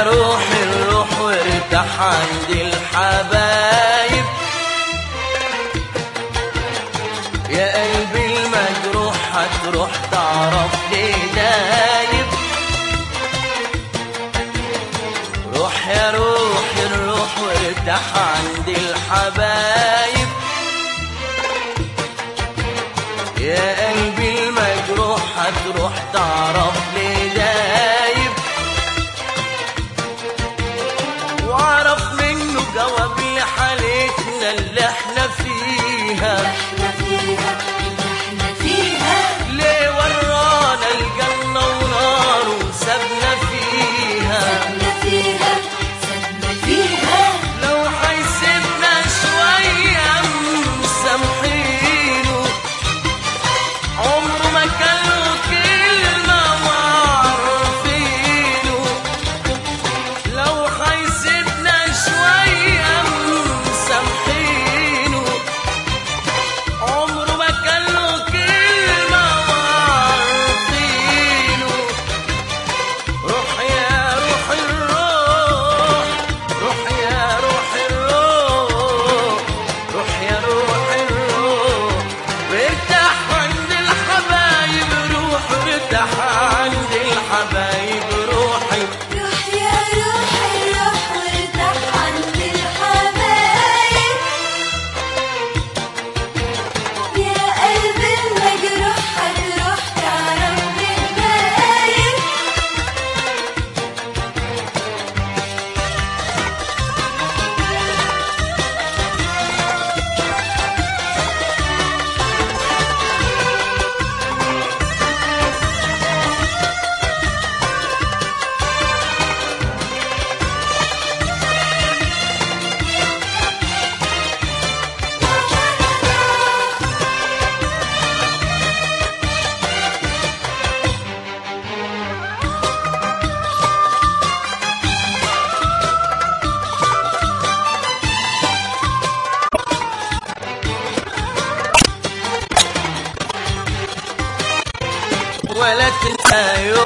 روحي الروح وارتاح عند الحبايب، يا قلبي المجروح هتروح تعرف ليه دايب. روح يا روحي الروح وارتاح عند الحبايب، يا قلبي المجروح هتروح تعرف ليه دايب. واعرف منه جواب لحالتنا اللي احنا فيها، ليه ورانا الجنة ونار وسابنا فيها. لو هيسيبنا شوية مسامحينه، عمره ما كان له كلمة وعارفينه. لو هيسيبنا شوية مسامحينه، عمره ما كان له كلمة وعارفينه. روح يا روح الروح، روح يا روح الروح، روح يا روح الروح وارتاح عند الحبايب. روح وارتاح عند الحبايب. روحي روح يا روح الروح وارتاح عند الحبايب، يا قلبي المجروح هتروح تعرف بالغايب. ولا تنسى